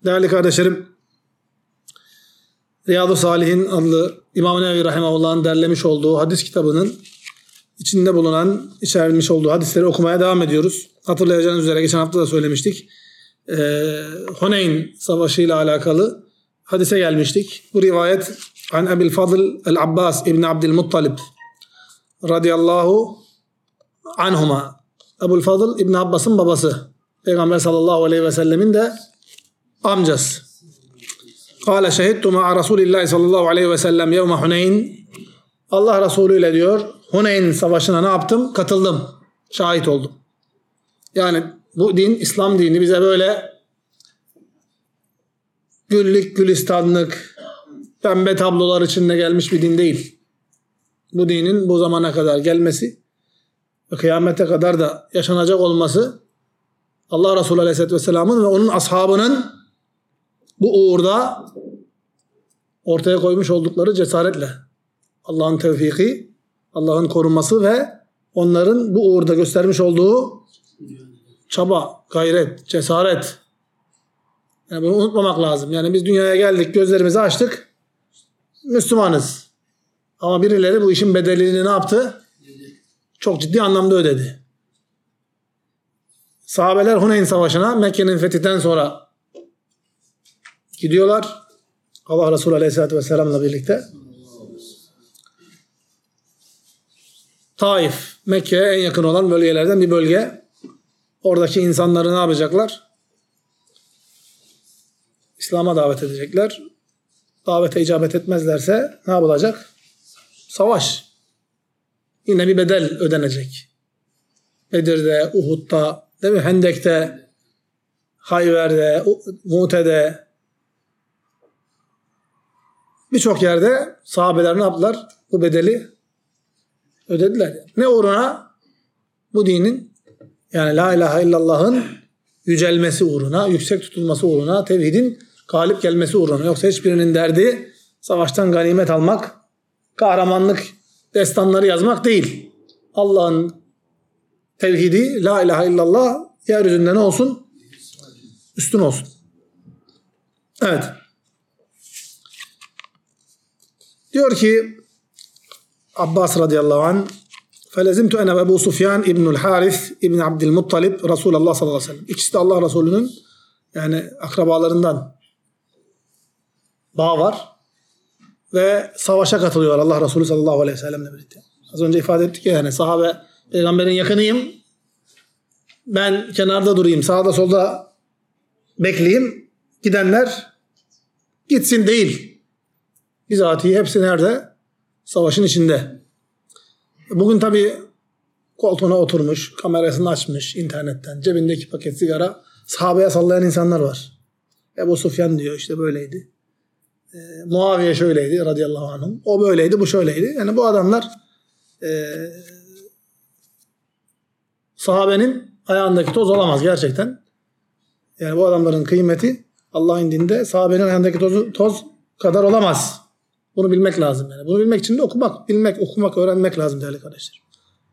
Değerli kardeşlerim, Riyad-ı Salihin adlı İmam-ı Nevevi Rahimahullah'ın derlemiş olduğu hadis kitabının içinde bulunan, içermiş olduğu hadisleri okumaya devam ediyoruz. Hatırlayacağınız üzere geçen hafta da söylemiştik. Huneyn Savaşı ile alakalı hadise gelmiştik. Bu rivayet an Ebil Fadl el-Abbas İbni Abdülmuttalib radıyallahu anhuma. Ebul Fadl İbni Abbas'ın babası. Peygamber sallallahu aleyhi ve sellemin de amcası. Kâle şehittu ma'a Resulillahi sallallahu aleyhi ve sellem yevme Huneyn. Allah Resulü ile diyor Huneyn Savaşı'na ne yaptım? Katıldım. Şahit oldum. Yani bu din, İslam dini bize böyle güllük gülistanlık, pembe tablolar içinde gelmiş bir din değil. Bu dinin bu zamana kadar gelmesi ve kıyamete kadar da yaşanacak olması Allah Resulü Aleyhisselatü Vesselam'ın ve onun ashabının bu uğurda ortaya koymuş oldukları cesaretle, Allah'ın tevfiki, Allah'ın korunması ve onların bu uğurda göstermiş olduğu çaba, gayret, cesaret. Yani bunu unutmamak lazım. Yani biz dünyaya geldik, gözlerimizi açtık, Müslümanız. Ama birileri bu işin bedelini ne yaptı? Çok ciddi anlamda ödedi. Sahabeler Huneyn Savaşı'na Mekke'nin fethinden sonra gidiyorlar. Allah Resulü Aleyhisselatü Vesselam'la birlikte. Taif, Mekke'ye en yakın olan bölgelerden bir bölge. Oradaki insanları ne yapacaklar? İslam'a davet edecekler. Davete icabet etmezlerse ne yapılacak? Savaş. Yine bir bedel ödenecek. Bedir'de, Uhud'da, değil mi? Hendek'te, Hayber'de, Mu'te'de, birçok yerde sahabeler ne yaptılar? Bu bedeli ödediler. Ne uğruna? Bu dinin, yani La ilahe illallah'ın yücelmesi uğruna, yüksek tutulması uğruna, tevhidin galip gelmesi uğruna. Yoksa hiçbirinin derdi savaştan ganimet almak, kahramanlık destanları yazmak değil. Allah'ın tevhidi, La ilahe illallah yeryüzünde ne olsun? Üstün olsun. Evet. Diyor ki Abbas radıyallahu anh فَلَزِمْتُ اَنَا وَاَبُوا سُفْيَانِ اِبْنُ الْحَارِثِ اِبْنِ عَبْدِلْمُطَّلِبِ Resulullah sallallahu aleyhi ve sellem. İkisi de Allah Resulü'nün yani akrabalarından bağ var ve savaşa katılıyor Allah Resulü sallallahu aleyhi ve sellemle birlikte. Az önce ifade ettik ya, yani sahabe peygamberin yakınıyım. Ben kenarda durayım, sağda solda bekleyeyim. Gidenler gitsin değil. Bizatihi hepsi nerede? Savaşın içinde. Bugün tabii koltuğuna oturmuş, kamerasını açmış internetten, cebindeki paket sigara sahabeye sallayan insanlar var. Ebu Sufyan diyor işte böyleydi. Muaviye şöyleydi radıyallahu anh. O böyleydi, bu şöyleydi. Yani bu adamlar sahabenin ayağındaki toz olamaz gerçekten. Yani bu adamların kıymeti Allah'ın indinde sahabenin ayağındaki toz kadar olamaz. Bunu bilmek lazım yani. Bunu bilmek için de okumak, öğrenmek lazım değerli kardeşler.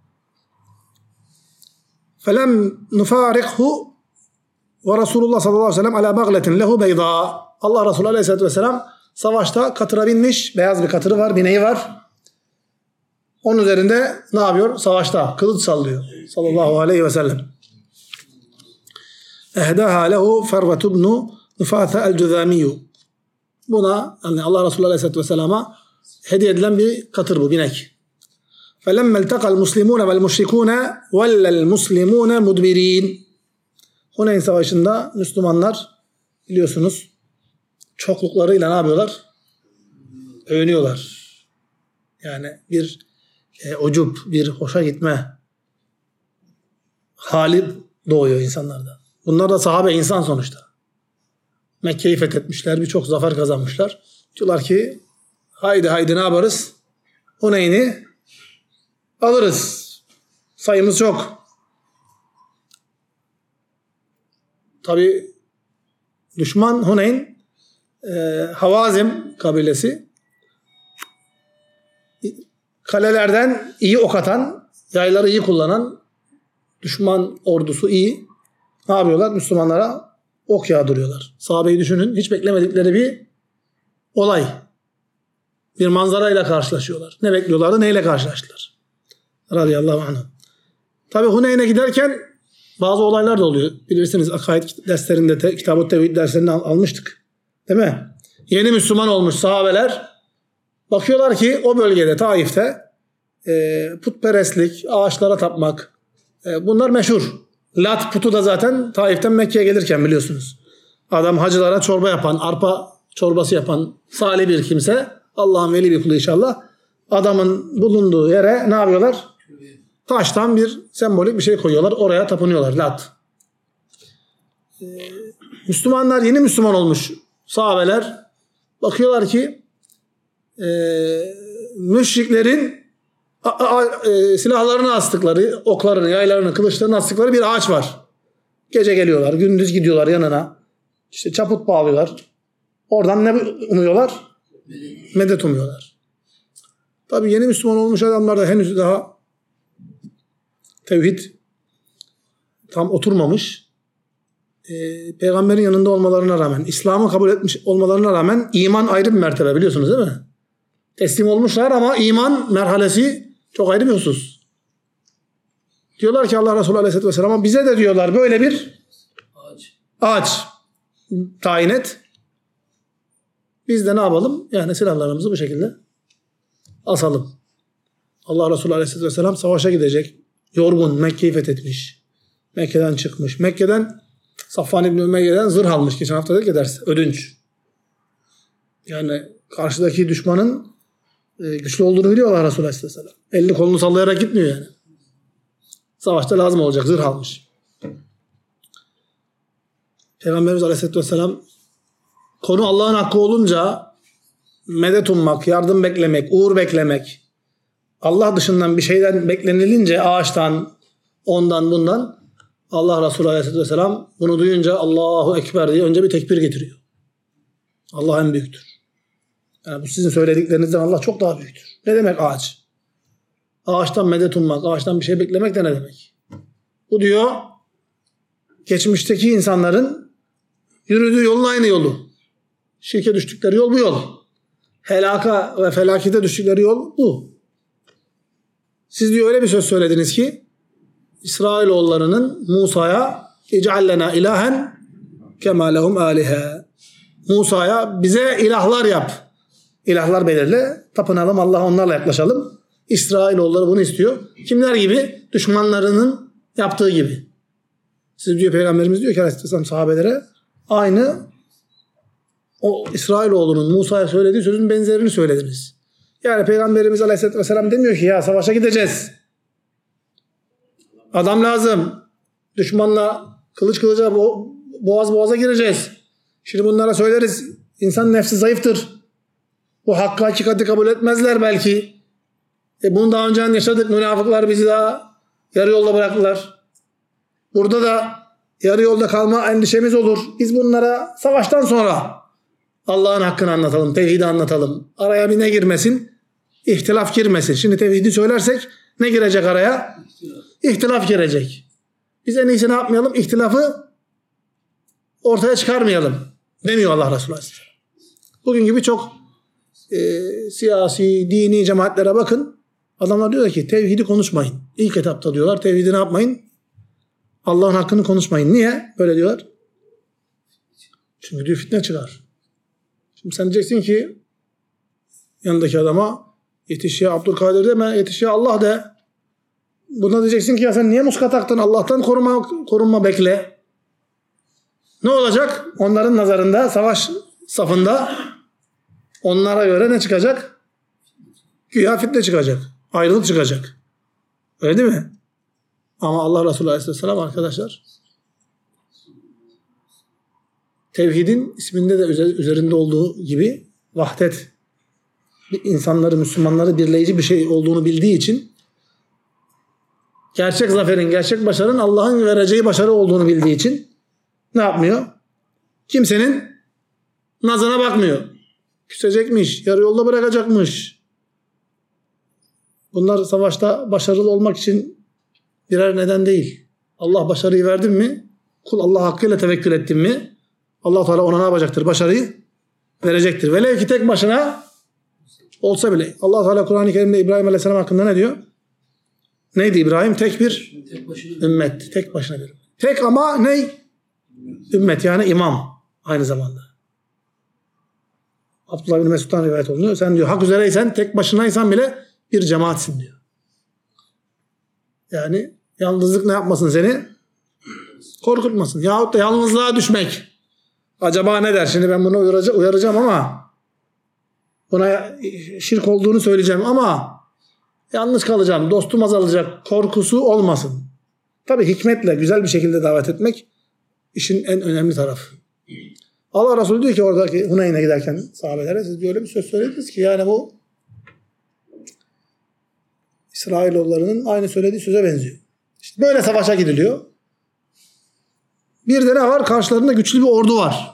فَلَمْ نُفَارِقْهُ وَرَسُولُullah sallallahu aleyhi ve sellem عَلَى بَغْلَةٍ لَهُ بَيْضَى Allah Resulü aleyhisselatü vesselam savaşta katıra binmiş. Beyaz bir katırı var, bineği var. Onun üzerinde ne yapıyor? Savaşta kılıç sallıyor. Sallallahu aleyhi ve sellem. اَهْدَاهَا لَهُ فَرْوَةُ بْنُ نُفَاثَ الْجُذَامِيُّ Buna yani Allah Resulü Aleyhisselatü Vesselam'a hediye edilen bir katır bu, binek. فَلَمَّ الْتَقَى الْمُسْلِمُونَ وَالْمُشْرِكُونَ وَلَّ الْمُسْلِمُونَ مُدْبِرِينَ Huneyn Savaşı'nda Müslümanlar biliyorsunuz çokluklarıyla ne yapıyorlar? Övünüyorlar. Yani bir ucup, bir hoşa gitme hali doğuyor insanlarda. Bunlar da sahabe insan sonuçta. Mekke'yi fethetmişler, birçok zafer kazanmışlar. Diyorlar ki haydi ne yaparız? Huneyn'i alırız. Sayımız çok. Tabi düşman Huneyn Havazim kabilesi, kalelerden iyi ok atan, yayları iyi kullanan düşman ordusu iyi. Ne yapıyorlar? Müslümanlara ok yağdırıyorlar. Sahabeyi düşünün. Hiç beklemedikleri bir olay. Bir manzarayla karşılaşıyorlar. Ne bekliyorlardı? Neyle karşılaştılar? Radıyallahu anh. Tabi Huneyn'e giderken bazı olaylar da oluyor. Bilirsiniz akaid derslerinde, Kitab-ı Tevhid derslerinde almıştık. Değil mi? Yeni Müslüman olmuş sahabeler bakıyorlar ki o bölgede, Taif'te putperestlik, ağaçlara tapmak bunlar meşhur. Lat putu da zaten Taif'ten Mekke'ye gelirken biliyorsunuz. Adam hacılara çorba yapan, arpa çorbası yapan salih bir kimse, Allah'ın veli bir kulu inşallah. Adamın bulunduğu yere ne yapıyorlar? Taştan bir sembolik bir şey koyuyorlar. Oraya tapınıyorlar. Lat. Müslümanlar, yeni Müslüman olmuş sahabeler bakıyorlar ki müşriklerin silahlarını astıkları, oklarını, yaylarını, kılıçlarını astıkları bir ağaç var. Gece geliyorlar, gündüz gidiyorlar yanına. İşte çaput bağlıyorlar. Oradan ne umuyorlar? Medet umuyorlar. Tabii yeni Müslüman olmuş adamlar da henüz daha tevhid tam oturmamış. Peygamberin yanında olmalarına rağmen, İslam'ı kabul etmiş olmalarına rağmen iman ayrı bir mertebe, biliyorsunuz değil mi? Teslim olmuşlar ama iman merhalesi çok ayrı bir husus. Diyorlar ki Allah Resulü Aleyhisselatü Vesselam'a, bize de diyorlar böyle bir ağaç tayin et. Biz de ne yapalım? Yani silahlarımızı bu şekilde asalım. Allah Resulü Aleyhisselatü Vesselam savaşa gidecek. Yorgun, Mekke'yi fethetmiş. Mekke'den çıkmış. Mekke'den Safvan İbni Ümeyye'den zırh almış. Geçen hafta dedik ya ders. Ödünç. Yani karşıdaki düşmanın güçlü olduğunu biliyor Allah Resulü Aleyhisselam. Elini kolunu sallayarak gitmiyor yani. Savaşta lazım olacak. Zırh almış. Peygamberimiz Aleyhisselatü Vesselam konu Allah'ın hakkı olunca medet ummak, yardım beklemek, uğur beklemek, Allah dışından bir şeyden beklenilince ağaçtan, ondan bundan, Allah Resulü Aleyhisselatü Vesselam bunu duyunca Allahu Ekber diye önce bir tekbir getiriyor. Allah en büyüktür. Yani bu sizin söylediklerinizden Allah çok daha büyüktür. Ne demek ağaç? Ağaçtan medet ummak, ağaçtan bir şey beklemek de ne demek? Bu diyor geçmişteki insanların yürüdüğü yolun aynı yolu. Şirke düştükleri yol bu yol. Helaka ve felakete düştükleri yol bu. Siz diyor öyle bir söz söylediniz ki İsrailoğullarının Musa'ya İc'al lena ilahen kema lehum alihe. Musa'ya bize ilahlar yap. İlahlar belirle. Tapınalım, Allah'a onlarla yaklaşalım. İsrailoğulları bunu istiyor. Kimler gibi? Düşmanlarının yaptığı gibi. Siz diyor Peygamberimiz diyor ki Aleyhisselam sahabelere aynı o İsrailoğlunun Musa'ya söylediği sözün benzerini söylediniz. Yani Peygamberimiz Aleyhisselatü Vesselam demiyor ki ya savaşa gideceğiz. Adam lazım. Düşmanla kılıç kılıca boğaz boğaza gireceğiz. Şimdi bunlara söyleriz. İnsan nefsi zayıftır. Bu hakkı hakikati kabul etmezler belki. Bunu daha önce yaşadık. Münafıklar bizi daha yarı yolda bıraktılar. Burada da yarı yolda kalma endişemiz olur. Biz bunlara savaştan sonra Allah'ın hakkını anlatalım. Tevhidi anlatalım. Araya bir ne girmesin? İhtilaf girmesin. Şimdi tevhidi söylersek ne girecek araya? İhtilaf girecek. Biz en iyisi ne yapmayalım? İhtilafı ortaya çıkarmayalım demiyor Allah Resulü Aleyhisselam. Bugün gibi çok siyasi, dini cemaatlere bakın. Adamlar diyor ki tevhidi konuşmayın. İlk etapta diyorlar tevhidi ne yapmayın? Allah'ın hakkını konuşmayın. Niye? Böyle diyorlar. Çünkü diyor fitne çıkar. Şimdi sen diyeceksin ki yanındaki adama yetiş ya Abdülkadir deme, yetiş ya Allah de. Buna diyeceksin ki ya sen niye muska taktın? Allah'tan korunma bekle. Ne olacak? Onların nazarında savaş safında onlara göre ne çıkacak? Güya fitne çıkacak. Ayrılık çıkacak. Öyle değil mi? Ama Allah Resulü Aleyhisselam arkadaşlar tevhidin isminde de üzerinde olduğu gibi vahdet, insanları, Müslümanları birleyici bir şey olduğunu bildiği için gerçek zaferin, gerçek başarının Allah'ın vereceği başarı olduğunu bildiği için ne yapmıyor? Kimsenin nazına bakmıyor. Küsecekmiş, yarı yolda bırakacakmış. Bunlar savaşta başarılı olmak için birer neden değil. Allah başarıyı verdin mi? Kul Allah hakkıyla tevekkül ettin mi? Allah Teala ona ne yapacaktır? Başarıyı verecektir. Velev ki tek başına olsa bile. Allah Teala Kur'an-ı Kerim'de İbrahim Aleyhisselam hakkında ne diyor? Neydi İbrahim? Tek bir ümmet. Tek başına bir. Tek ama ne? Ümmet yani imam aynı zamanda. Abdullah bin Mesud'dan rivayet olunuyor. Sen diyor hak üzereysen, tek başınaysan bile bir cemaatsin diyor. Yani yalnızlık ne yapmasın seni? Korkutmasın. Yahut da yalnızlığa düşmek. Acaba ne der? Şimdi ben bunu uyaracağım ama buna şirk olduğunu söyleyeceğim ama yalnız kalacağım, dostum azalacak korkusu olmasın. Tabii hikmetle, güzel bir şekilde davet etmek işin en önemli tarafı. Allah Resulü diyor ki oradaki Huneyn'e giderken sahabelere siz böyle bir söz söylediniz ki yani bu İsrailoğullarının aynı söylediği söze benziyor. İşte böyle savaşa gidiliyor. Bir de ne var? Karşılarında güçlü bir ordu var.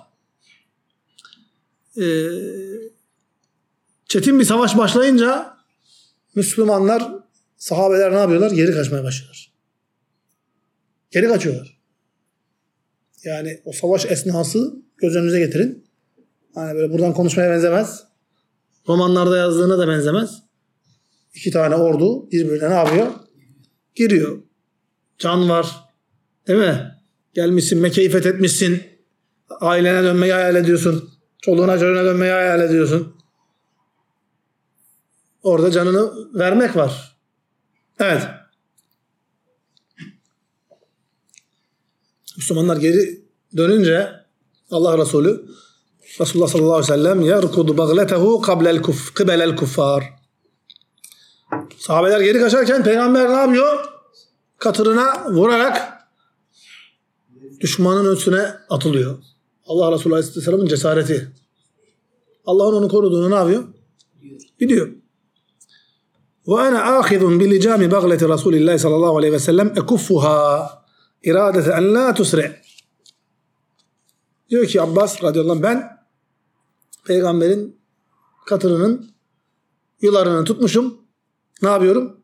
Çetin bir savaş başlayınca Müslümanlar, sahabeler ne yapıyorlar? Geri kaçmaya başlıyorlar. Geri kaçıyorlar. Yani o savaş esnası göz önünüze getirin. Hani böyle buradan konuşmaya benzemez. Romanlarda yazdığına da benzemez. 2 tane ordu birbirine ne yapıyor? Giriyor. Can var. Değil mi? Gelmişsin, Mekke'yi fethetmişsin. Ailene dönmeyi hayal ediyorsun. Çoluğuna çocuğuna dönmeyi hayal ediyorsun. Orada canını vermek var. Evet. Müslümanlar geri dönünce Allah Resulü Resulullah sallallahu aleyhi ve sellem yerkudu bagletehu kıbelel kuffar. Sahabeler geri kaçarken peygamber ne yapıyor? Katırına vurarak düşmanın üstüne atılıyor. Allah Resulü aleyhisselamın cesareti. Allah'ın onu koruduğunu ne yapıyor? Biliyor. Ve ana ahizun bi licami bagleti Resulillah sallallahu aleyhi ve sellem ekuffuha iradete en la tusri. Diyor ki Abbas radıyallahu anh ben peygamberin katırının yularını tutmuşum. Ne yapıyorum?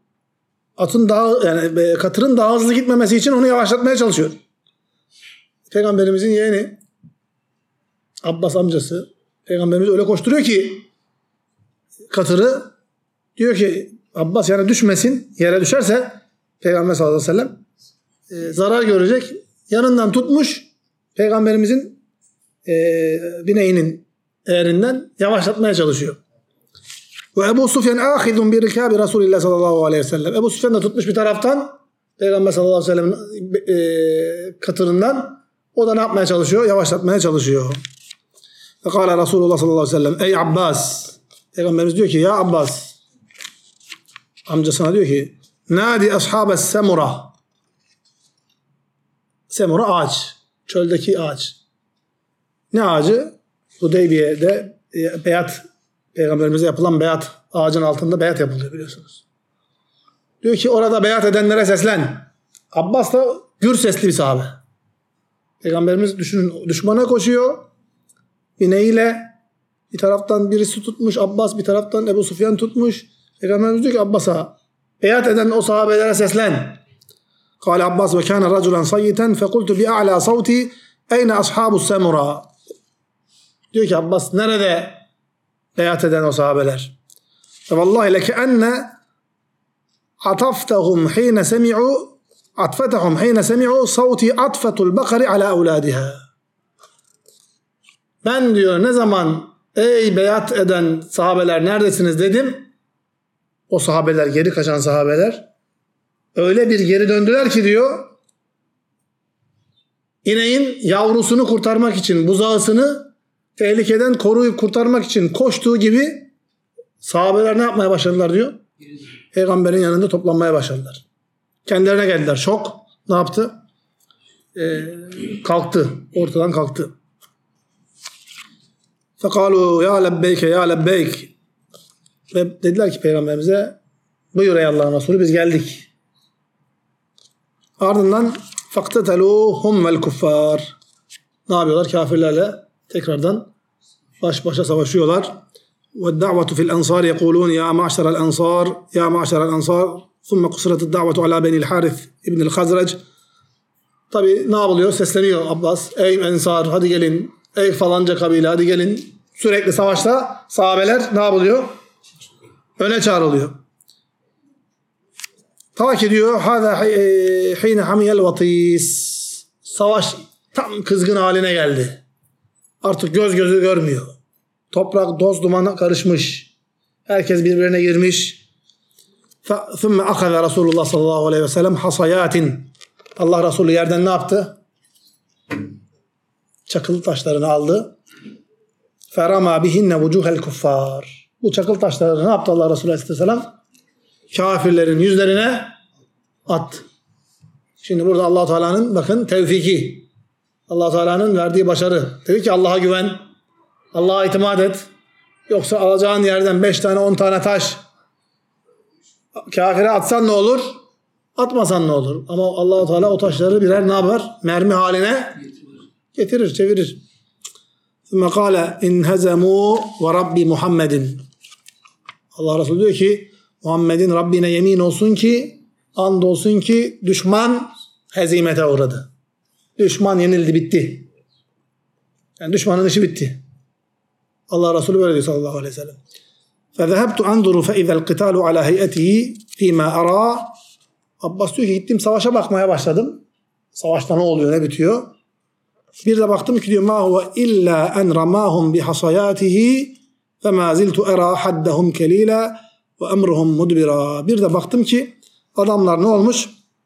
Katırın daha hızlı gitmemesi için onu yavaşlatmaya çalışıyorum. Peygamberimizin yeğeni Abbas amcası Peygamberimiz öyle koşturuyor ki katırı diyor ki Abbas yani düşmesin, yere düşerse Peygamber sallallahu aleyhi ve sellem zarar görecek. Yanından tutmuş Peygamberimizin bineğinin eğerinden yavaşlatmaya çalışıyor. Ve Ebu Sufyan ahidun bir rikabi Resulillah sallallahu aleyhi ve sellem. Ebu Sufyan da tutmuş bir taraftan Peygamber sallallahu aleyhi ve sellem'in katırından. O da ne yapmaya çalışıyor? Yavaşlatmaya çalışıyor. Ve kâle Resulullah sallallahu aleyhi ve sellem ey Abbas. Peygamberimiz diyor ki ya Abbas. Amcasına diyor ki nadi ashabes semura. Semura ağaç. Çöldeki ağaç. Ne ağacı? Hudeybiye'de beyat, Peygamberimize yapılan beyat, ağacın altında beyat yapılıyor biliyorsunuz. Diyor ki orada beyat edenlere seslen. Abbas da gür sesli bir sahabe. Peygamberimiz düşünün düşmana koşuyor. Bineğiyle bir taraftan birisi tutmuş Abbas, bir taraftan Ebu Sufyan tutmuş. Peygamberimiz diyor ki Abbas'a beyat eden o sahabelere seslen. Kâle Abbas ve kâne raculen sayyiten fekultu bi'a'lâ savti eyne ashabus semura. Diyor ki Abbas nerede beyat eden o sahabeler? Ve vallahi lekeenne ataftahum hîne semi'u atfetahum hîne semi'u savti atfetul bakari ala evlâdiha. Ben diyor ne zaman ey beyat eden sahabeler neredesiniz dedim. O sahabeler, geri kaçan sahabeler öyle bir geri döndüler ki diyor ineğin yavrusunu kurtarmak için buzağısını tehlikeden koruyup kurtarmak için koştuğu gibi sahabeler ne yapmaya başladılar diyor. Peygamberin yanında toplanmaya başladılar. Kendilerine geldiler. Şok. Ne yaptı? Kalktı. Ortadan kalktı. Fekalu ya lebbeyke ya lebbeyk. Ve dediler ki Peygamberimize buyur ey Allah'ın Resulü biz geldik. Ardından fakteteluhum vel kuffar. Ne yapıyorlar? Kafirlerle tekrardan baş başa savaşıyorlar. Ve da'vetu fil ansar yekulun ya ma'şerel ansar ya ma'şerel ansar thumme kusiretud da'vetu ala benil Harith ibnil Hazrec. Tabi ne yapılıyor? Sesleniyor Abbas. Ey ensar hadi gelin. Ey falanca kabile hadi gelin. Sürekli savaşta sahabeler ne yapılıyor? Öne çağrılıyor. Ta ki diyor hâzâ hîne hamiyel vatîs. Savaş tam kızgın haline geldi. Artık göz gözü görmüyor. Toprak toz dumana karışmış. Herkes birbirine girmiş. ثُمَّ أَخَذَ Resulullah sallallahu aleyhi ve sellem hasayatin. Allah Resulü yerden ne yaptı? Çakıl taşlarını aldı. فَرَمَا بِهِنَّ وُجُوهَ الْكُفَّارِ. Bu çakıl taşlarını ne yaptı Allah Resulü aleyhisselam? Kafirlerin yüzlerine attı. Şimdi burada Allah Teala'nın bakın tevfiki. Allah Teala'nın verdiği başarı. Dedi ki Allah'a güven. Allah'a itimat et. Yoksa alacağın yerden 5 tane 10 tane taş kafire atsan ne olur? Atmasan ne olur? Ama Allah Teala o taşları birer ne yapar? Mermi haline getirir, çevirir. ثُمَّ قَالَ اِنْهَزَمُوا وَرَبِّ Muhammedin. Allah Resulü diyor ki Muhammed'in Rabbine yemin olsun ki and olsun ki düşman hezimete uğradı. Düşman yenildi, bitti. Yani düşmanın işi bitti. Allah Resulü böyle diyor sallallahu aleyhi ve sellem. فَذَهَبْتُ أَنْظُرُ فَاِذَا الْقِتَالُ عَلَى هَيْئَتِهِ ف۪ي مَا أَرَى. Abbas diyor ki gittim savaşa bakmaya başladım. Savaşta ne oluyor, ne bitiyor? Bir de baktım ki diyor مَا هُوَ إِلَّا أَنْ رَمَاهُمْ بِحَصَيَاتِهِ فَمَا زِلْتُ اَرَى حَدَّهُمْ كَلِيلًا وَاَمْرُهُمْ مُدْبِرًا. Bir de baktım ki adamlar ne olmuş?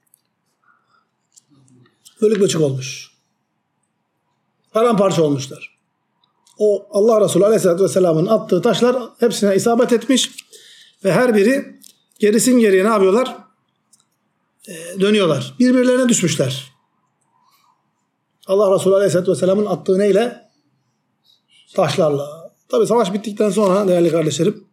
Bölük bölçük olmuş. Paramparça olmuşlar. O Allah Resulü Aleyhisselatü Vesselam'ın attığı taşlar hepsine isabet etmiş ve her biri gerisin geriye ne yapıyorlar? Dönüyorlar. Birbirlerine düşmüşler. Allah Resulü Aleyhisselatü Vesselam'ın attığı neyle? Taşlarla. Tabi savaş bittikten sonra değerli kardeşlerim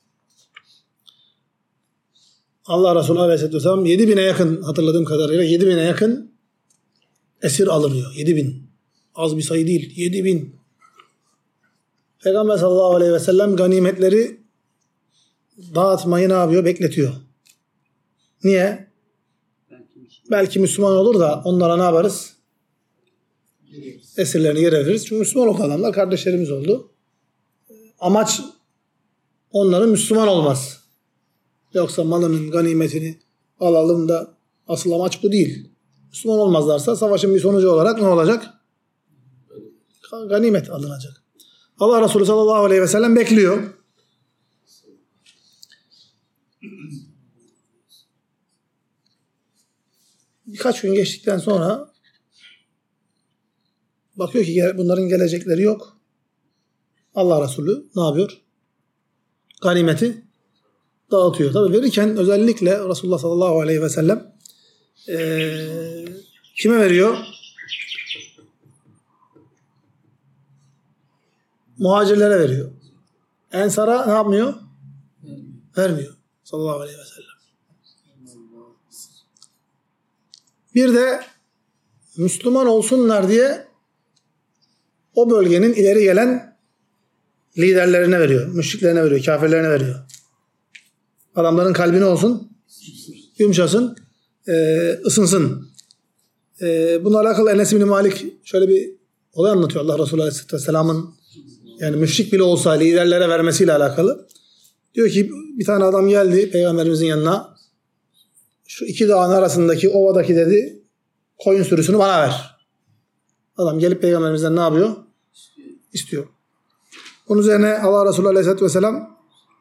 Allah Resulü Aleyhisselatü Vesselam 7.000'e yakın, hatırladığım kadarıyla 7.000'e yakın esir alınıyor. 7.000. Az bir sayı değil. 7.000. Peygamber sallallahu aleyhi ve sellem ganimetleri dağıtmayı ne yapıyor? Bekletiyor. Niye? Belki Müslüman olur da onlara ne yaparız? Esirlerini geri veririz. Çünkü Müslüman olan adamlar kardeşlerimiz oldu. Amaç onların Müslüman olmaz. Yoksa malının ganimetini alalım da asıl amaç bu değil. Müslüman olmazlarsa savaşın bir sonucu olarak ne olacak? Ganimet alınacak. Allah Resulü sallallahu aleyhi ve sellem bekliyor. Birkaç gün geçtikten sonra bakıyor ki bunların gelecekleri yok. Allah Resulü ne yapıyor? Ganimeti dağıtıyor. Tabi verirken özellikle Resulullah sallallahu aleyhi ve sellem kime veriyor? Muhacirlere veriyor. Ensara ne yapmıyor? Vermiyor. Sallallahu aleyhi ve sellem. Bir de Müslüman olsunlar diye o bölgenin ileri gelen liderlerine veriyor. Müşriklerine veriyor. Kafirlerine veriyor. Adamların kalbine olsun. Yumuşasın. Isınsın. Bununla alakalı Enes bin Malik şöyle bir olay anlatıyor. Allah Resulü Aleyhisselam'ın yani müşrik bile olsa liderlere vermesiyle alakalı. Diyor ki bir tane adam geldi Peygamberimizin yanına. Şu iki dağın arasındaki ovadaki dedi koyun sürüsünü bana ver. Adam gelip Peygamberimizden ne yapıyor? İstiyor. Bunun üzerine Allah Resulü Aleyhisselatü Vesselam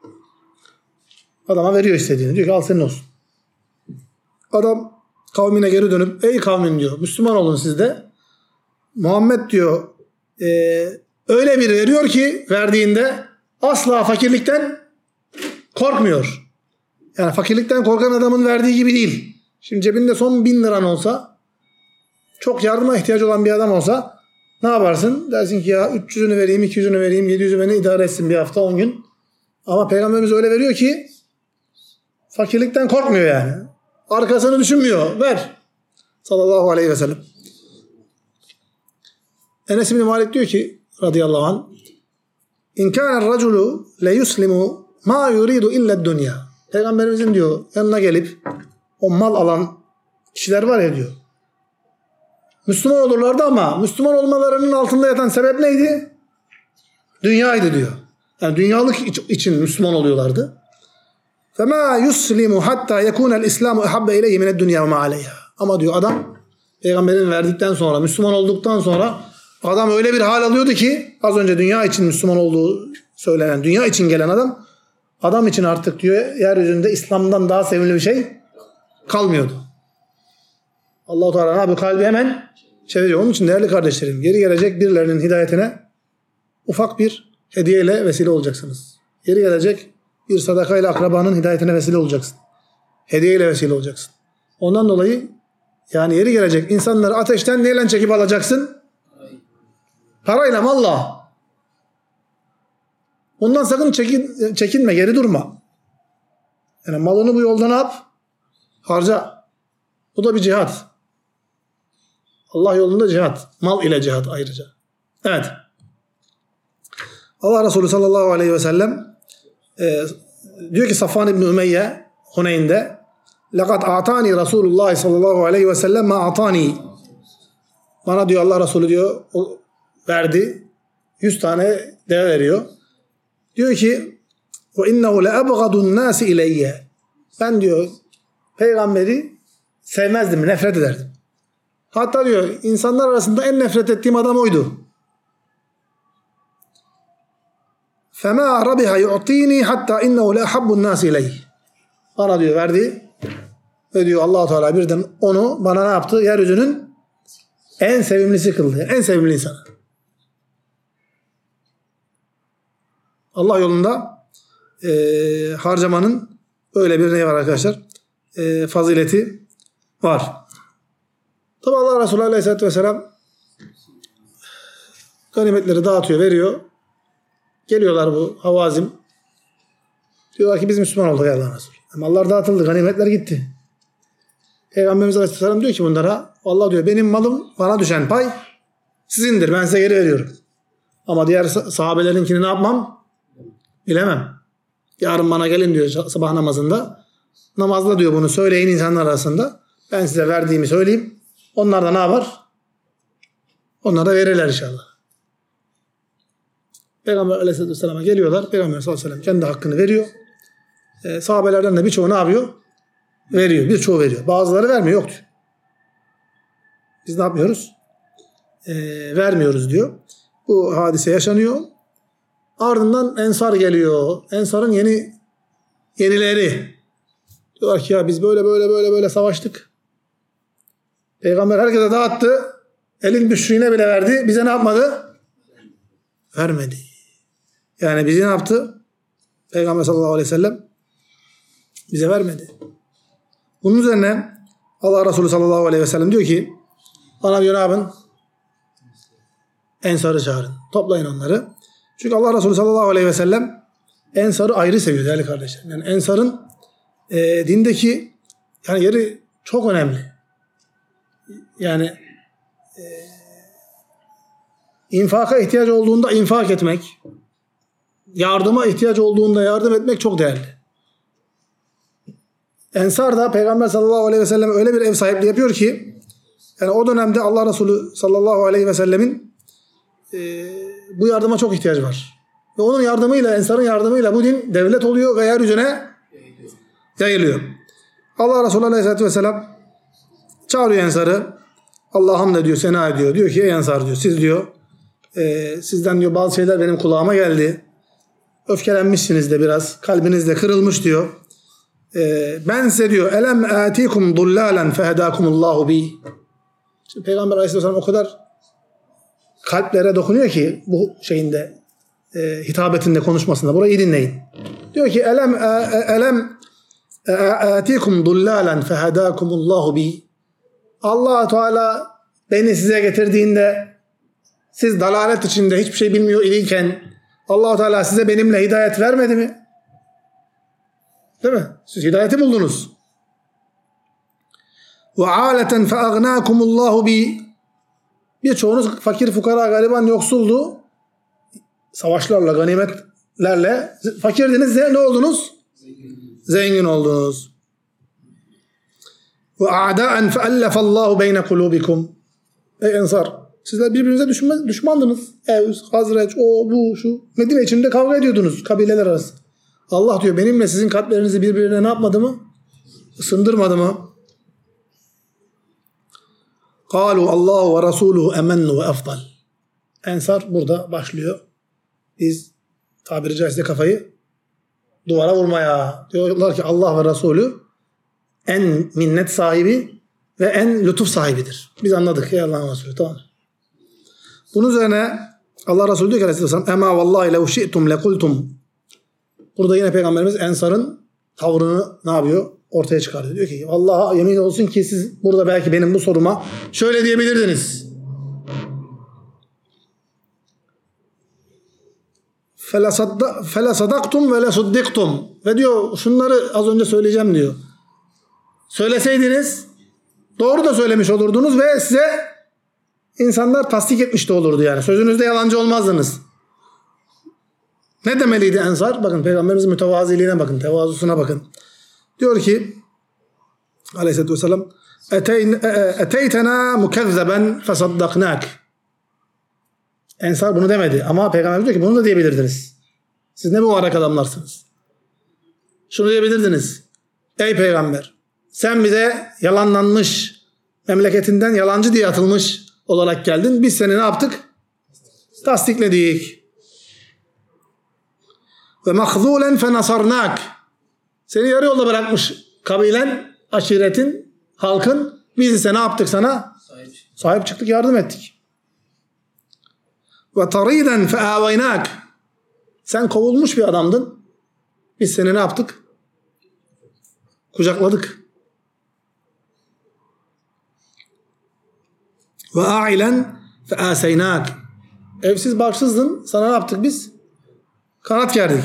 adama veriyor istediğini. Diyor ki al senin olsun. Adam kavmine geri dönüp ey kavmim diyor Müslüman olun siz de. Muhammed diyor öyle biri veriyor ki verdiğinde asla fakirlikten korkmuyor. Yani fakirlikten korkan adamın verdiği gibi değil. Şimdi cebinde son 1000 liran olsa çok yardıma ihtiyacı olan bir adam olsa ne yaparsın? Dersin ki ya 300'ünü vereyim, 200'ünü vereyim, 700'ü beni idare etsin bir hafta 10 gün. Ama Peygamberimiz öyle veriyor ki fakirlikten korkmuyor yani. Arkasını düşünmüyor. Ver. Sallallahu aleyhi ve sellem. Enes bin Malik diyor ki radıyallahu anh İn kâne raculu le yuslimu ma yuridu illa dünya. Peygamberimizin diyor yanına gelip o mal alan kişiler var ya diyor. Müslüman olurlardı ama Müslüman olmalarının altında yatan sebep neydi? Dünyaydı diyor. Yani dünyalık için Müslüman oluyorlardı. فَمَا يُسْلِمُ حَتَّى يَكُونَ الْاِسْلَامُ اَحَبَّ اِلَيْهِ مِنَ الدُّنْيَا وَمَا عَلَيْهَا. Ama diyor adam Peygamberin verdikten sonra, Müslüman olduktan sonra adam öyle bir hal alıyordu ki az önce dünya için Müslüman olduğu söylenen, dünya için gelen adam için artık diyor yeryüzünde İslam'dan daha sevimli bir şey kalmıyordu. Allah-u Teala ne yapıyor? Kalbi hemen çeviriyor. Onun için değerli kardeşlerim, geri gelecek birilerinin hidayetine ufak bir hediyeyle vesile olacaksınız. Geri gelecek bir sadakayla akrabanın hidayetine vesile olacaksın. Hediyeyle vesile olacaksın. Ondan dolayı yani yeri gelecek insanları ateşten neyle çekip alacaksın? Parayla, malla. Ondan sakın çekinme, geri durma. Yani malını bu yolda ne yap? Harca. Bu da bir cihat. Allah yolunda cihat. Mal ile cihat ayrıca. Evet. Allah Resulü sallallahu aleyhi ve sellem diyor ki Safvan İbni Ümeyye Huneyn'de لَقَدْ اَعْتَانِي Resulullah sallallahu aleyhi ve sellem مَا اَعْتَانِي. Bana diyor Allah Resulü diyor o verdi. 100 tane deve veriyor. Diyor ki وَاِنَّهُ لَأَبْغَدُ النَّاسِ اِلَيَّ. Ben diyor peygamberi sevmezdim, nefret ederdim. Hatta diyor insanlar arasında en nefret ettiğim adam oydu. فَمَا رَبِحَ يُعْطِينِي حَتَّى اِنَّهُ لَأَحَبُّ النَّاسِ اِلَيْهِ. Bana diyor verdi ve diyor Allah-u Teala birden onu bana ne yaptı? Yeryüzünün en sevimlisi kıldı. En sevimli insanı. Allah yolunda harcamanın böyle bir neyi var arkadaşlar? Fazileti var. Tabi Allah Resulü Aleyhisselatü Vesselam ganimetleri dağıtıyor, veriyor. Geliyorlar bu Havazim. Diyorlar ki biz Müslüman olduk Allah'ın Resulü. Mallar dağıtıldı, ganimetler gitti. Peygamberimiz Aleyhisselam diyor ki bunlara Allah diyor benim malım, bana düşen pay sizindir. Ben size geri veriyorum. Ama diğer sahabelerinkini ne yapmam? Bilemem. Yarın bana gelin diyor sabah namazında. Namazda diyor bunu söyleyin insanlar arasında. Ben size verdiğimi söyleyeyim. Onlar da ne yapar? Onlar da verirler inşallah. Peygamber Aleyhisselam'a geliyorlar. Peygamber sallallahu aleyhi ve sellem kendi hakkını veriyor. Sahabelerden de birçoğu ne yapıyor? Veriyor. Birçoğu veriyor. Bazıları vermiyor. Yok diyor. Biz ne yapmıyoruz? Vermiyoruz diyor. Bu hadise yaşanıyor. Ardından Ensar geliyor. Ensar'ın yenileri. Diyorlar ki ya biz böyle savaştık. Peygamber herkese dağıttı. Elin büşrine bile verdi. Bize ne yapmadı? Vermedi. Yani bizi ne yaptı? Peygamber sallallahu aleyhi ve sellem bize vermedi. Bunun üzerine Allah Resulü sallallahu aleyhi ve sellem diyor ki bana diyor ne yapın? Ensar'ı çağırın. Toplayın onları. Çünkü Allah Resulü sallallahu aleyhi ve sellem Ensar'ı ayrı seviyor değerli kardeşlerim. Yani Ensar'ın dindeki yani yeri çok önemli. Yani infaka ihtiyacı olduğunda infak etmek, yardıma ihtiyacı olduğunda yardım etmek çok değerli. Ensar da Peygamber sallallahu aleyhi ve sellem öyle bir ev sahipliği yapıyor ki yani o dönemde Allah Resulü sallallahu aleyhi ve sellemin bu yardıma çok ihtiyacı var. Ve onun yardımıyla, Ensar'ın yardımıyla bu din devlet oluyor ve yeryüzüne yayılıyor. Allah Resulü aleyhisselatü vesselam çağırıyor Ensar'ı. Allah hamd ediyor, sena ediyor. Diyor ki ey Ensar diyor siz diyor sizden diyor bazı şeyler benim kulağıma geldi. Öfkelenmişsiniz de biraz. Kalbiniz de kırılmış diyor. Ben size diyor elem atikum dullalen fehedakumullahu bi. Şimdi Peygamber Aleyhisselam o kadar kalplere dokunuyor ki bu şeyinde hitabetinde konuşmasında. Burayı iyi dinleyin. Diyor ki elem atikum dullalen fehedakumullahu bi. Allah Teala beni size getirdiğinde siz dalalet içinde hiçbir şey bilmiyor idiyken Allah Teala size benimle hidayet vermedi mi? Değil mi? Siz hidayeti buldunuz. Ve aleten fe agnakumullahu bi. Birçoğunuz fakir, fukara, gariban, yoksuldu. Savaşlarla, ganimetlerle fakirdiniz. Ne oldunuz? Zengin oldunuz. Ve a'daen fe allefallahu beyne kulubikum. Ey Ensar, sizler birbirinize düşmandınız. Evs, Hazreç, o, bu, şu. Medine içinde kavga ediyordunuz kabileler arası. Allah diyor benimle sizin kalplerinizi birbirine ne yapmadı mı? Isındırmadı mı? قَالُوا اللّٰهُ وَرَسُولُهُ اَمَنُّ وَاَفْضَلُ. Ensar burada başlıyor. Biz tabiri caizse kafayı duvara vurmaya. Diyorlar ki Allah ve Resulü en minnet sahibi ve en lütuf sahibidir. Biz anladık ya Allah'ın Resulü, tamam. Bunun üzerine Allah Resulü diyor ki Aleyhisselam ema vallahi lev şi'tum lekultum. Burada yine Peygamberimiz Ensar'ın tavrını ne yapıyor? Ortaya çıkarıyor. Diyor ki Allah'a yemin olsun ki siz burada belki benim bu soruma şöyle diyebilirdiniz. Fele sadaktum ve le suddiktum. Ve diyor şunları az önce söyleyeceğim diyor. Söyleseydiniz doğru da söylemiş olurdunuz ve size insanlar tasdik etmiş de olurdu yani. Sözünüzde yalancı olmazdınız. Ne demeliydi Ensar? Bakın Peygamberimizin mütevaziliğine bakın, tevazusuna bakın. Diyor ki Aleyhisselatü Vesselam eteytena mukezzeben fesaddaknak. Ensar bunu demedi ama Peygamber diyor ki bunu da diyebilirdiniz. Siz ne mübarek adamlarsınız. Şunu diyebilirdiniz. Ey Peygamber sen bize yalanlanmış, memleketinden yalancı diye atılmış olarak geldin. Biz seni ne yaptık? Tasdikledik. Ve mahzulen fe nasarnak. Seni yarı yolda bırakmış kabilen, aşiretin, halkın. Biz ise ne yaptık sana? Sahip çıktık, yardım ettik. Ve tariden fe avaynak. Sen kovulmuş bir adamdın. Biz seni ne yaptık? Kucakladık. Ve ailen fe aseynak. Evsiz barksızdın. Sana ne yaptık biz? Kanat gerdik.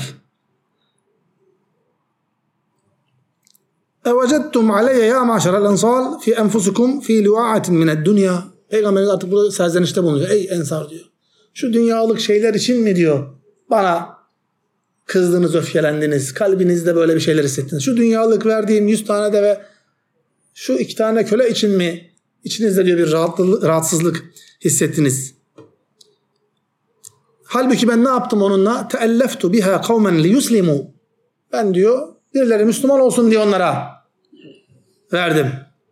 Evecettum aleyye ya maşerel ensal fi enfusikum fi lu'atin mined dünya. Peygamberimiz artık burada serzenişte bulunuyor. Ey Ensar diyor. Şu dünyalık şeyler için mi diyor bana kızdınız, öfkelendiniz, kalbinizde böyle bir şeyler hissettiniz. Şu dünyalık verdiğim 100 tane deve, şu 2 tane köle için mi içinizde diyor bir rahatsızlık hissettiniz. Halbuki ben ne yaptım onunla? Teelleftu biha kavmen liyuslimu. Ben diyor birileri Müslüman olsun diye onlara verdim.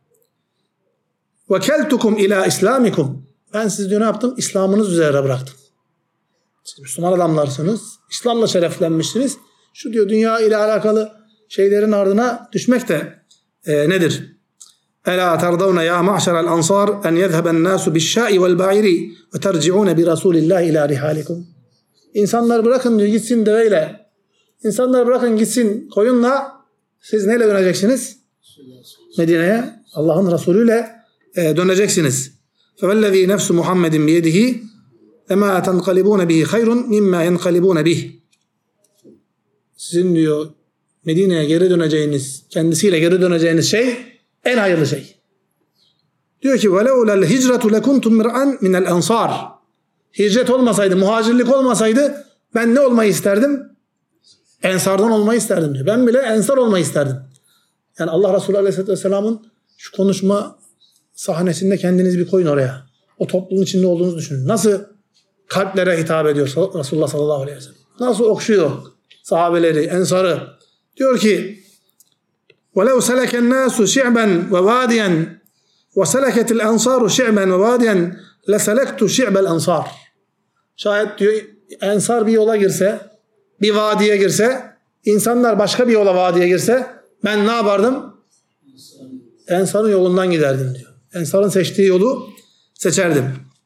Vekeltukum ila islamikum. Ben sizi diyor ne yaptım? İslam'ınız üzere bıraktım. Siz Müslüman adamlarsınız. İslam'la şereflenmişsiniz. Şu diyor dünya ile alakalı şeylerin ardına düşmek de nedir? Ela tardavne ya ma'şerel ansar en yezheben nasu bişşai vel ba'iri ve terci'une bi Resulillah ila rihalikum. İnsanlar bırakın diyor gitsin deveyle. İnsanlar bırakın gitsin koyunla. Siz neyle döneceksiniz? Medine'ye Allah'ın Resulüyle döneceksiniz. فَوَالَّذ۪ي نَفْسُ مُحَمَّدٍ بِيَدِهِ اَمَا تَنْقَلِبُونَ بِهِ خَيْرٌ مِمَّا يَنْقَلِبُونَ بِهِ. Sizin diyor Medine'ye geri döneceğiniz, kendisiyle geri döneceğiniz şey en hayırlı şey. Diyor ki وَلَوْلَا الْهِجْرَةُ لَكُنْتُمْ مِرْعًا مِنَ الْاَنْصَارِ. Hicret olmasaydı, muhacirlik olmasaydı ben ne olmayı isterdim? Ensardan olmayı isterdim diyor. Ben bile ensar olmayı isterdim. Yani Allah Resulü Aleyhisselatü Vesselam'ın şu konuşma sahnesinde kendinizi bir koyun oraya. O toplumun içinde olduğunuzu düşünün. Nasıl kalplere hitap ediyor Resulullah sallallahu aleyhi ve sellem. Nasıl okşuyor sahabeleri, ensarı. Diyor ki وَلَوْ سَلَكَ النَّاسُ شِعْبًا وَوَادِيًا وَسَلَكَتِ الْاَنْصَارُ شِعْبًا وَوَادِيًا لَسَلَكْتُ شِعْبَ الْاَنْصَارِ. Şayet diyor ensar bir yola girse, bir vadiye girse, insanlar başka bir yola vadiye girse ben ne yapardım? Ensar'ın yolundan giderdim diyor. Ensar'ın seçtiği yolu seçerdim.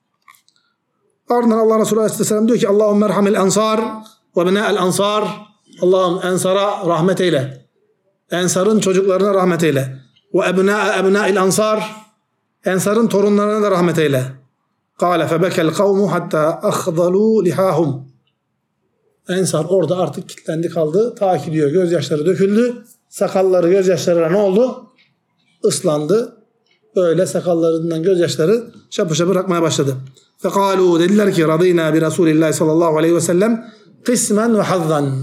Ardından Allah Resulü Aleyhisselam diyor ki Allahümme erhamil ensar ve bina'el ensar. Allah'ım ensara rahmet eyle. Ensar'ın çocuklarına rahmet eyle. Ve ebna'il ensar. Ensar'ın torunlarına da rahmet eyle. Kâle febekel kavmu hatta akhdalu lihâhum. Ensar orada artık kilitlendi kaldı. Ta ki diyor gözyaşları döküldü. Sakalları gözyaşlarına ne oldu? Islandı. Böyle sakallarından gözyaşları şapı şapı bırakmaya başladı. Fekalu dediler ki radînâ bi Resulillah sallallahu aleyhi ve sellem kısmen ve hazzan.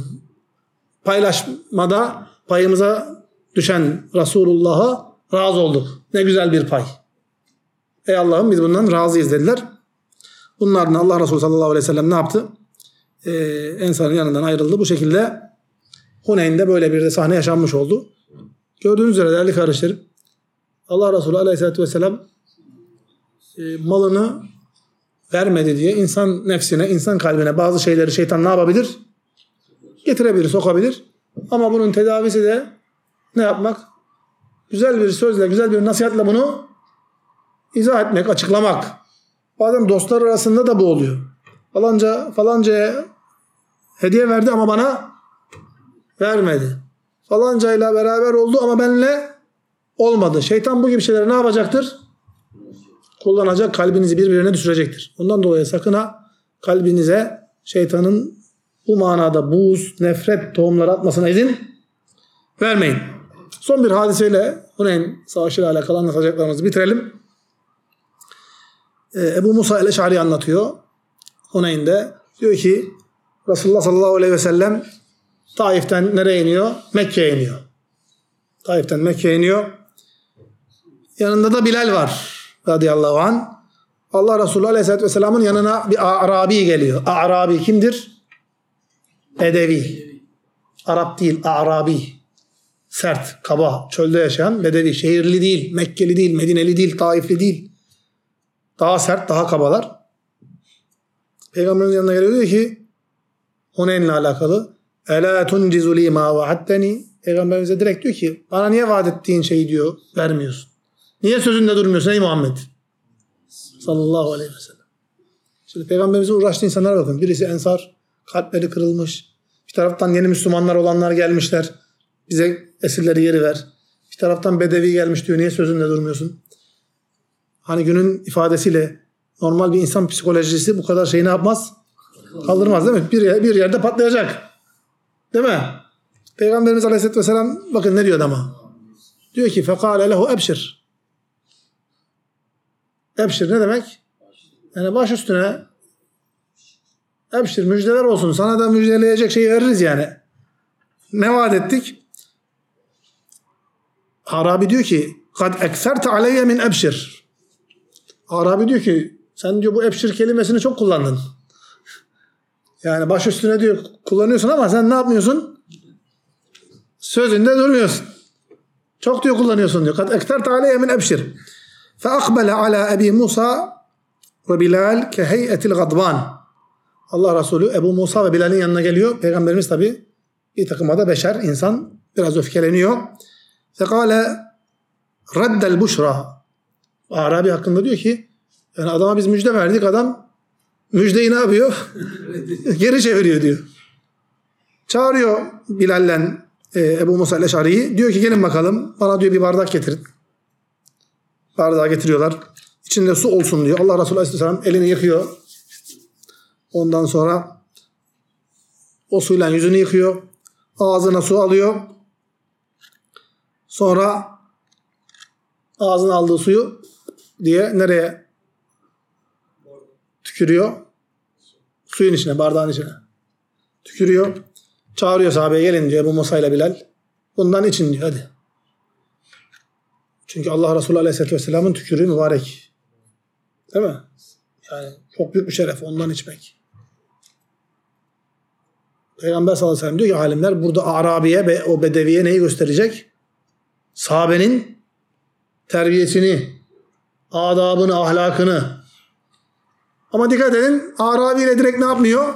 Paylaşmada payımıza düşen Resulullah'a razı olduk. Ne güzel bir pay. Ey Allah'ım biz bundan razıyız dediler. Bunlardan Allah Resulü sallallahu aleyhi ve sellem ne yaptı? Ensar'ın yanından ayrıldı. Bu şekilde Huneyn'de böyle bir de sahne yaşanmış oldu. Gördüğünüz üzere değerli kardeşlerim, Allah Resulü aleyhissalatü vesselam malını vermedi diye insan nefsine, insan kalbine bazı şeyleri şeytan ne yapabilir? Getirebilir, sokabilir. Ama bunun tedavisi de ne yapmak? Güzel bir sözle, güzel bir nasihatle bunu izah etmek, açıklamak. Bazen dostlar arasında da bu oluyor. Falancaya hediye verdi ama bana vermedi. Falancayla beraber oldu ama benimle olmadı. Şeytan bu gibi şeyleri ne yapacaktır? Kullanacak, kalbinizi birbirine düşürecektir. Ondan dolayı sakın ha kalbinize şeytanın bu manada buğz, nefret tohumları atmasına izin vermeyin. Son bir hadiseyle Huneyn Savaşı ile alakalı anlatacaklarımızı bitirelim. Ebu Musa el-Eş'ari anlatıyor. Huneyn'de diyor ki Resulullah sallallahu aleyhi ve sellem Taif'ten nereye iniyor? Mekke'ye iniyor. Taif'ten Mekke'ye iniyor. Yanında da Bilal var radıyallahu anh. Allah Resulü aleyhissalatü vesselamın yanına bir Arabi geliyor. Arabi kimdir? Bedevi. Arap değil, Arabi. Sert, kaba, çölde yaşayan Bedevi. Şehirli değil, Mekkeli değil, Medineli değil, Taifli değil. Daha sert, daha kabalar. Peygamberin yanına geliyor diyor ki Huneyn'le alakalı Ela tuncizu li ma va'atteni. Peygamberimize direkt diyor ki bana niye vaat ettiğin şeyi diyor vermiyorsun. Niye sözünde durmuyorsun ey Muhammed? Sallallahu aleyhi ve sellem. Şimdi Peygamberimizin uğraştığı insanlara bakın. Birisi Ensar, kalpleri kırılmış. Bir taraftan yeni Müslümanlar olanlar gelmişler. Bize esirleri geri ver. Bir taraftan Bedevi gelmiş diyor. Niye sözünde durmuyorsun? Hani günün ifadesiyle normal bir insan psikolojisi bu kadar şeyi ne yapmaz? Kaldırmaz değil mi? Bir yerde patlayacak. Değil mi? Peygamberimiz Aleyhisselatü Vesselam bakın ne diyor adama. Diyor ki فَقَالَ لَهُ اَبْشِرْ. Ebşir ne demek? Yani baş üstüne ebşir müjdeler olsun. Sana da müjdeleyecek şeyi veririz yani. Ne vaat ettik? Arabi diyor ki قَدْ اَكْثَرْتَ عَلَيَّ مِنْ ebşir. Arabi diyor ki sen diyor bu ebşir kelimesini çok kullandın. Yani baş üstüne diyor kullanıyorsun ama sen ne yapmıyorsun? Sözünde durmuyorsun. Çok diyor kullanıyorsun diyor. قَدْ اَكْثَرْتَ عَلَيَّ مِنْ ebşir. فَأَقْبَلَ عَلَى أَبِي مُوسَى وَبِلَالٍ كَهَيْئَةِ الْغَضْبَانِ. Allah Resulü Ebu Musa ve Bilal'in yanına geliyor. Peygamberimiz tabi bir takıma da beşer insan biraz öfkeleniyor. فَقَالَ رَدَّ الْبُشْرَى. Arabi hakkında diyor ki yani adama biz müjde verdik, adam müjdeyi ne yapıyor? Geri çeviriyor diyor. Çağırıyor Bilal'le Ebu Musa el-Eş'ari'yi. Diyor ki gelin bakalım bana diyor bir bardak getirin. Bardağı getiriyorlar. İçinde su olsun diyor. Allah Resulü Aleyhisselam elini yıkıyor. Ondan sonra o suyla yüzünü yıkıyor. Ağzına su alıyor. Sonra ağzına aldığı suyu diye nereye tükürüyor? Suyun içine, bardağın içine. Tükürüyor. Çağırıyor sahabeye gelin diyor Ebu Musa ile Bilal. Bundan için diyor hadi. Çünkü Allah Resulü Aleyhisselatü Vesselam'ın tükürüğü mübarek. Değil mi? Yani çok büyük bir şeref ondan içmek. Peygamber sallallahu aleyhi ve sellem diyor ki alimler burada Arabiye ve o Bedeviye neyi gösterecek? Sahabenin terbiyesini, adabını, ahlakını. Ama dikkat edin Arabi ile direkt ne yapmıyor?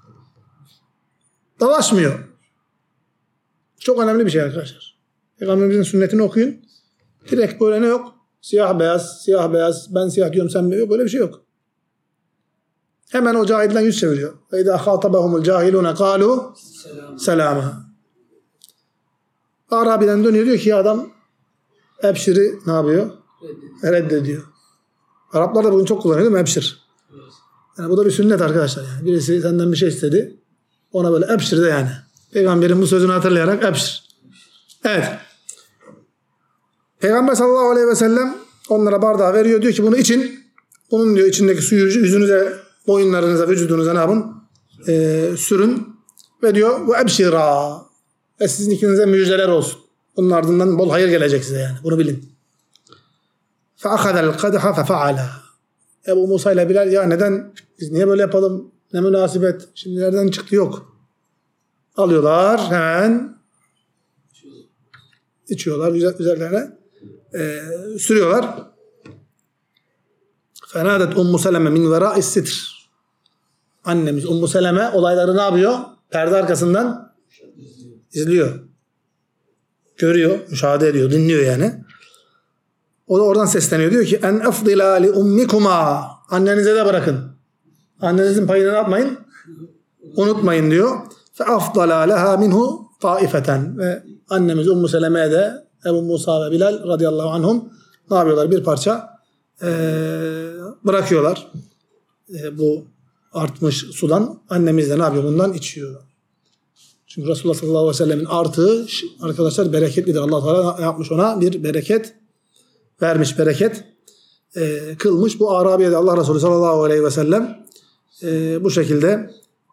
Dalaşmıyor. Çok önemli bir şey arkadaşlar. Peygamberimizin sünnetini okuyun. Direkt böyle ne yok? Siyah beyaz, siyah beyaz. Ben siyah diyorum sen yok. Böyle bir şey yok. Hemen o cahilden yüz çeviriyor. Ve idâ khâtabahumul cahilûne kâlû selâma. Arabi'den dönüyor diyor ki adam ebşiri ne yapıyor? Reddediyor. Araplar da bugün çok kullanıyor değil mi? Ebşir. Yani bu da bir sünnet arkadaşlar. Yani. Birisi senden bir şey istedi. Ona böyle ebşir de yani. Peygamberin bu sözünü hatırlayarak ebşir. Evet. Peygamber sallallahu aleyhi ve sellem onlara bardağı veriyor. Diyor ki bunu için. Bunun diyor içindeki suyu yüzünüze, boyunlarınıza, vücudunuza ne yapın? Sürün. Ve diyor bu ebşira. Ve sizin ikinize müjdeler olsun. Bunun ardından bol hayır gelecek size yani. Bunu bilin. فَأَخَذَ الْقَدْحَ فَفَعَلَهُ. Ebu Musa ile Bilal, ya neden, biz niye böyle yapalım, ne münasebet, şimdi nereden çıktı, yok. Alıyorlar hemen, içiyorlar üzerlerine, sürüyorlar. فَنَادَتْ Ummu Seleme min وَرَاءِ السِّتْرِ. Annemiz Ummu Seleme olayları ne yapıyor? Perde arkasından izliyor. Görüyor, müşahede ediyor, dinliyor yani. O da oradan sesleniyor. Diyor ki en efdila li ummikuma. Annenize de bırakın. Annenizin payını ne yapmayın? Unutmayın diyor. Fe afdala leha minhu taifeten. Ve annemiz Ummu Seleme'ye de Ebu Musa ve Bilal radıyallahu anhum ne yapıyorlar? Bir parça bırakıyorlar. Bu artmış sudan. Annemiz de ne yapıyor? Bundan içiyor. Çünkü Resulullah sallallahu aleyhi ve sellemin artığı arkadaşlar bereketlidir. Allah Teala yapmış ona bir bereket vermiş, bereket kılmış. Bu Arabiye'de Allah Resulü sallallahu aleyhi ve sellem bu şekilde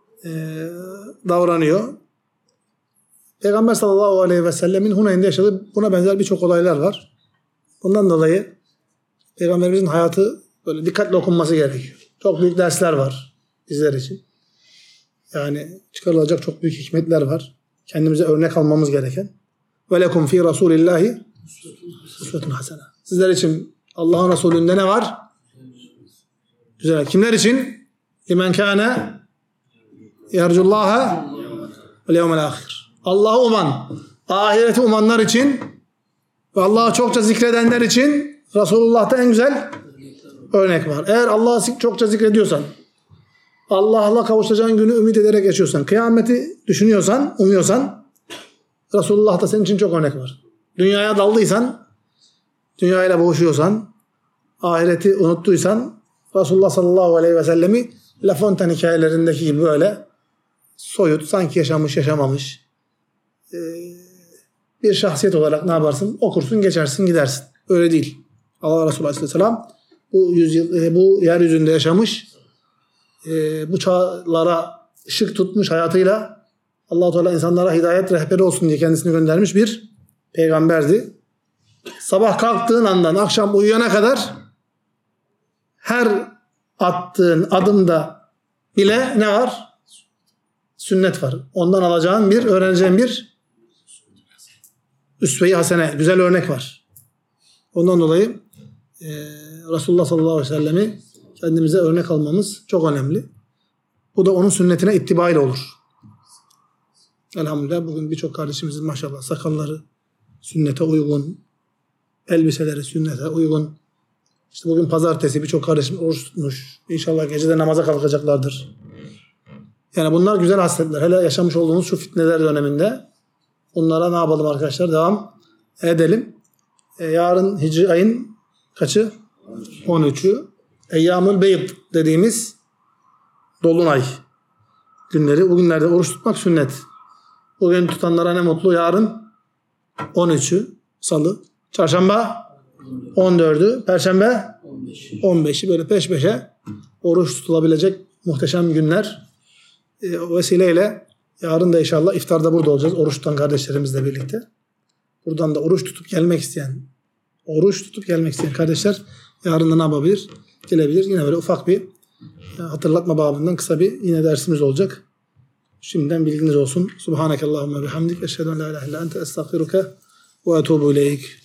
davranıyor. Peygamber sallallahu aleyhi ve sellemin Huneyn'de yaşadığı buna benzer birçok olaylar var. Bundan dolayı Peygamberimizin hayatı böyle dikkatli okunması gerekiyor. Çok büyük dersler var bizler için. Yani çıkarılacak çok büyük hikmetler var. Kendimize örnek almamız gereken. Ve lekum fi Rasulillahi usvetun hasene. Sizler için Allah'ın Resulü'nde ne var? Güzel. Kimler için? Limen kâne yercullâhe vel yevmel âhir. Allah'ı uman, ahireti umanlar için ve Allah'ı çokça zikredenler için Resulullah'ta en güzel örnek var. Eğer Allah'ı çokça zikrediyorsan, Allah'la kavuşacağın günü ümit ederek yaşıyorsan, kıyameti düşünüyorsan, umuyorsan, Resulullah'ta senin için çok örnek var. Dünyaya daldıysan, dünyayla boğuşuyorsan, ahireti unuttuysan, Resulullah sallallahu aleyhi ve sellemi La Fontaine hikayelerindeki gibi böyle soyut, sanki yaşamış yaşamamış bir şahsiyet olarak ne yaparsın? Okursun, geçersin, gidersin. Öyle değil. Allah Resulü aleyhisselam bu yeryüzünde yaşamış, bu çağlara ışık tutmuş hayatıyla Allah-u Teala insanlara hidayet rehberi olsun diye kendisini göndermiş bir peygamberdi. Sabah kalktığın andan akşam uyuyana kadar her attığın adımda bile ne var? Sünnet var. Ondan alacağın öğreneceğin bir üsve-i hasene, güzel örnek var. Ondan dolayı Resulullah sallallahu aleyhi ve sellemi kendimize örnek almamız çok önemli. Bu da onun sünnetine ittiba ile olur. Elhamdülillah bugün birçok kardeşimizin maşallah sakalları sünnete uygun, elbiseleri sünnete uygun. İşte bugün pazartesi birçok kardeşim oruç tutmuş. İnşallah gecede namaza kalkacaklardır. Yani bunlar güzel hasletler. Hele yaşamış olduğumuz şu fitneler döneminde bunlara ne yapalım arkadaşlar? Devam edelim. Yarın Hicri ayın kaçı? 13'ü. Eyyamül Beyd dediğimiz dolunay günleri. Bugünlerde oruç tutmak sünnet. Bugün tutanlara ne mutlu. Yarın 13'ü salı. Çarşamba 14'ü. Perşembe 15'i. Böyle peş peşe oruç tutulabilecek muhteşem günler. O vesileyle yarın da inşallah iftarda burada olacağız. Oruç tutan kardeşlerimizle birlikte. Buradan da oruç tutup gelmek isteyen kardeşler yarın da ne yapabilir? Gelebilir. Yine böyle ufak bir hatırlatma babından kısa bir yine dersimiz olacak. Şimdiden bilginiz olsun. Subhanakallahumma bihamdik. Eşhedü en la ilahe illa ente estağfiruke ve etûbü ileyk.